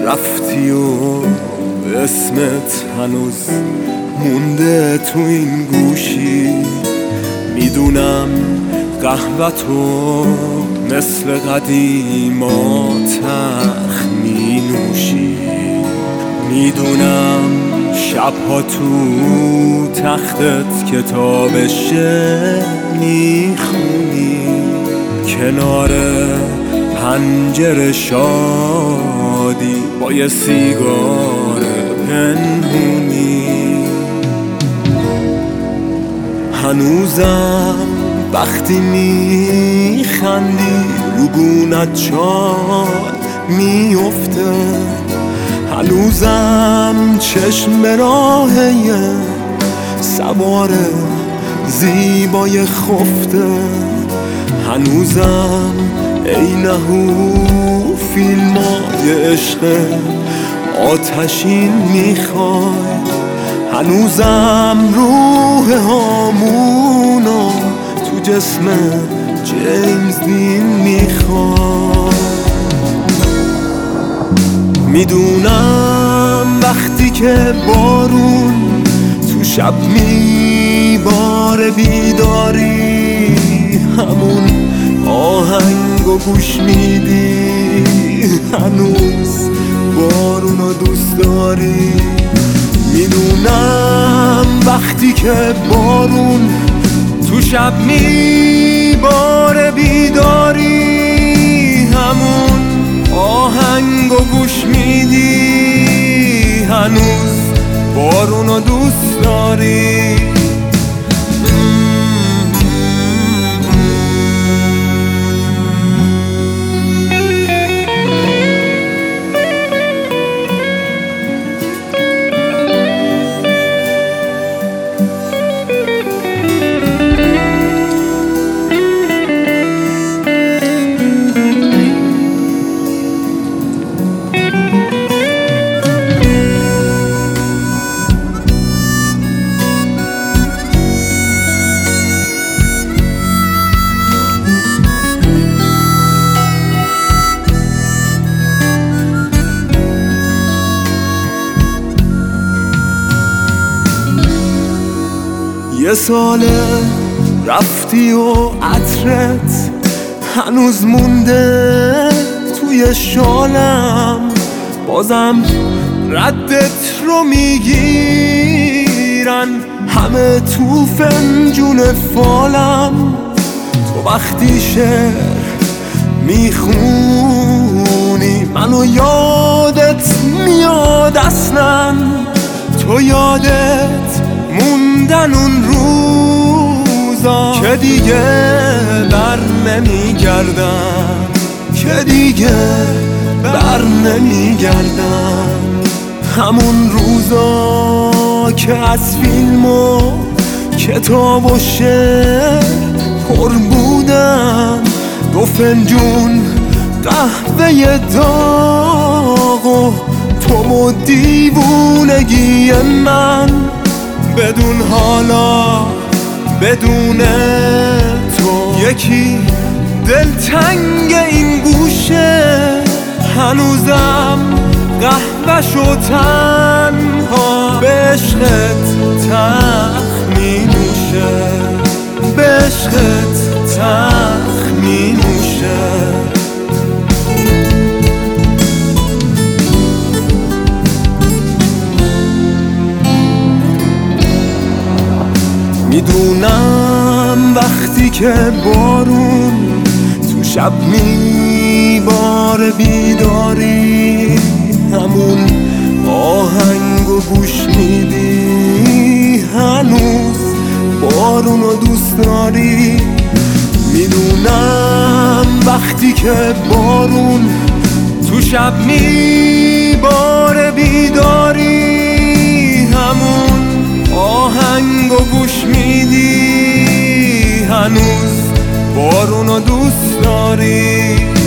رفتی و اسمت هنوز مونده تو این گوشی. میدونم قهوه‌تو مثل قدیما تلخ می نوشی. میدونم شبها تو تختت کتاب شعر میخونی، کنار پنجره شادی با یه سیگار پنهونی. هنوزم وقتی میخندی رو گونت چاد میفته، هنوزم چشم به راهه سوار زیبای خفته، هنوزم اینهو فیلمای عشق آتشین میخوای، هنوزم روح هامونو تو جسم جیمز دین میخوای. میدونم وقتی که بارون تو شب میباره بیداری، همون آهنگو گوش میدی، هنوز بارونو دوست داری. میدونم وقتی که بارون تو شب میباره بیداری، همون آهنگو گوش میدی، هنوز بارونو دوست داری. یه ساله رفتی و عطرت هنوز مونده توی شالم، بازم ردت رو میگیرن همه تو فنجون فالم. تو وقتی شعر میخونی منو یادت میاد اصلا، تو یادت موندن اون روزا که دیگه بر نمیگردن، که دیگه بر نمیگردن، همون روزا که از فیلم و کتاب و شعر پر بودن، دو فنجون قهوه داغ و تو و دیوونگی من، بدون حالا بدون تو یکی دلتنگ این گوشه، هنوزم قهوه‌ش و تنها به عشقت تلخ می نوشه، به عشقت تلخ می نوشه. میدونم وقتی که بارون تو شب میباره بیداری، همون آهنگو گوش میدی، هنوز بارونو دوست داری. میدونم وقتی که بارون تو شب میباره بیداری، همون آهنگو گوش میدی، هنوز بارونو دوست داری.